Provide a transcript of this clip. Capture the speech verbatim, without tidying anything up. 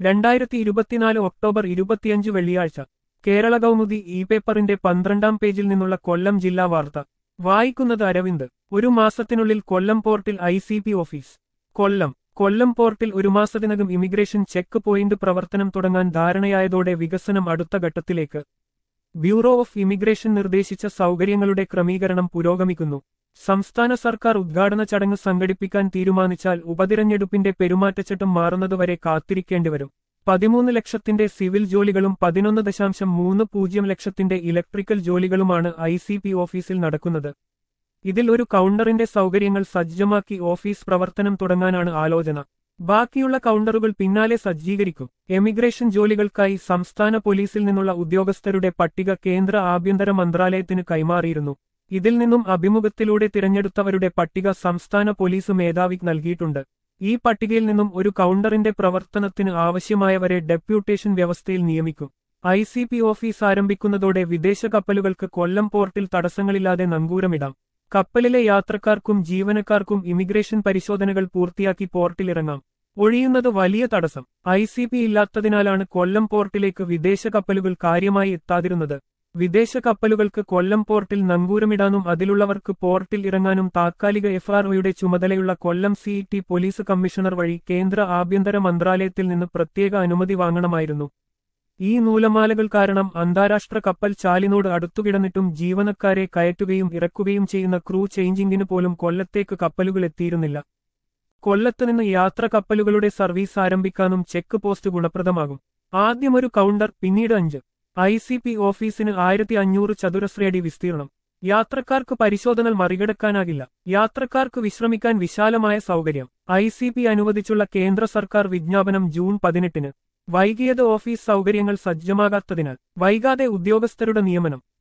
രണ്ടായിരത്തി ഇരുപത്തിനാല് ഒക്ടോബർ ഇരുപത്തിയഞ്ച് വെള്ളിയാഴ്ച കേരള കൗമുദി ഇ പേപ്പറിന്റെ പന്ത്രണ്ടാം പേജിൽ നിന്നുള്ള കൊല്ലം ജില്ലാ വാർത്ത വായിക്കുന്നത് അരവിന്ദ്. ഒരു മാസത്തിനുള്ളിൽ കൊല്ലം പോർട്ടിൽ I C P office. Kollam Kollam പോർട്ടിൽ ഒരു മാസത്തിനകം ഇമിഗ്രേഷൻ ചെക്ക് പോയിന്റ് പ്രവർത്തനം തുടങ്ങാൻ ധാരണയായതോടെ വികസനം അടുത്ത ഘട്ടത്തിലേക്ക്. ബ്യൂറോ ഓഫ് ഇമിഗ്രേഷൻ നിർദ്ദേശിച്ച സൗകര്യങ്ങളുടെ ക്രമീകരണം പുരോഗമിക്കുന്നു. സംസ്ഥാന സർക്കാർ ഉദ്ഘാടന ചടങ്ങ് സംഘടിപ്പിക്കാൻ തീരുമാനിച്ചാൽ ഉപതിരഞ്ഞെടുപ്പിന്റെ പെരുമാറ്റച്ചട്ടം മാറുന്നതുവരെ കാത്തിരിക്കേണ്ടിവരും. പതിമൂന്ന് ലക്ഷത്തിന്റെ സിവിൽ ജോലികളും പതിനൊന്ന് ദശാംശം മൂന്ന് പൂജ്യം ലക്ഷത്തിന്റെ ഇലക്ട്രിക്കൽ ജോലികളുമാണ് ഐ സി പി ഓഫീസിൽ നടക്കുന്നത്. ഇതിൽ ഒരു കൗണ്ടറിന്റെ സൗകര്യങ്ങൾ സജ്ജമാക്കി ഓഫീസ് പ്രവർത്തനം തുടങ്ങാനാണ് ആലോചന. ബാക്കിയുള്ള കൗണ്ടറുകൾ പിന്നാലെ സജ്ജീകരിക്കും. എമിഗ്രേഷൻ ജോലികൾക്കായി സംസ്ഥാന പോലീസിൽ നിന്നുള്ള ഉദ്യോഗസ്ഥരുടെ പട്ടിക കേന്ദ്ര ആഭ്യന്തര മന്ത്രാലയത്തിന് കൈമാറിയിരുന്നു. ഇതിൽ നിന്നും അഭിമുഖത്തിലൂടെ തിരഞ്ഞെടുത്തവരുടെ പട്ടിക സംസ്ഥാന പോലീസ് മേധാവിക്ക് നൽകിയിട്ടുണ്ട്. ഈ പട്ടികയിൽ നിന്നും ഒരു കൗണ്ടറിന്റെ പ്രവർത്തനത്തിന് ആവശ്യമായവരെ ഡെപ്യൂട്ടേഷൻ വ്യവസ്ഥയിൽ നിയമിക്കും. ഐ സി പി ഓഫീസ് ആരംഭിക്കുന്നതോടെ വിദേശ കപ്പലുകൾക്ക് കൊല്ലം പോർട്ടിൽ തടസ്സങ്ങളില്ലാതെ നങ്കൂരമിടാം. കപ്പലിലെ യാത്രക്കാർക്കും ജീവനക്കാർക്കും ഇമിഗ്രേഷൻ പരിശോധനകൾ പൂർത്തിയാക്കി പോർട്ടിലിറങ്ങാം. ഒഴിയുന്നത് വലിയ തടസ്സം. ഐ സി പി ഇല്ലാത്തതിനാലാണ് കൊല്ലം പോർട്ടിലേക്ക് വിദേശ കപ്പലുകൾ കാര്യമായി എത്താതിരുന്നത്. വിദേശ കപ്പലുകൾക്ക് കൊല്ലം പോർട്ടിൽ നങ്കൂരമിടാനും അതിലുള്ളവർക്ക് പോർട്ടിൽ ഇറങ്ങാനും താത്കാലിക എഫ് ആർ ഒയുടെ ചുമതലയുള്ള Kollam city police commissioner വഴി കേന്ദ്ര ആഭ്യന്തര മന്ത്രാലയത്തിൽ നിന്ന് പ്രത്യേക അനുമതി വാങ്ങണമായിരുന്നു. ഈ നൂലമാലകൾ കാരണം അന്താരാഷ്ട്ര കപ്പൽ ചാലിനോട് അടുത്തുകിടന്നിട്ടും ജീവനക്കാരെ കയറ്റുകയും ഇറക്കുകയും ചെയ്യുന്ന ക്രൂ ചേഞ്ചിങ്ങിന് പോലും കൊല്ലത്തേക്ക് കപ്പലുകൾ എത്തിയിരുന്നില്ല. കൊല്ലത്തുനിന്ന് യാത്ര കപ്പലുകളുടെ സർവീസ് ആരംഭിക്കാനും ചെക്ക് പോസ്റ്റ് ഗുണപ്രദമാകും. ആദ്യമൊരു കൗണ്ടർ, പിന്നീട് അഞ്ച്. ഐ സി പി ഓഫീസിന് ആയിരത്തി അഞ്ഞൂറ് ചതുരശ്രയടി വിസ്തീർണം. യാത്രക്കാർക്ക് പരിശോധന മറികടക്കാനാകില്ല. യാത്രക്കാർക്ക് വിശ്രമിക്കാൻ വിശാലമായ സൗകര്യം. ഐ സി പി അനുവദിച്ചുള്ള കേന്ദ്ര സർക്കാർ വിജ്ഞാപനം ജൂൺ പതിനെട്ടിന്. വൈകിയത് ഓഫീസ് സൗകര്യങ്ങൾ സജ്ജമാകാത്തതിനാൽ. വൈകാതെ ഉദ്യോഗസ്ഥരുടെ നിയമനം.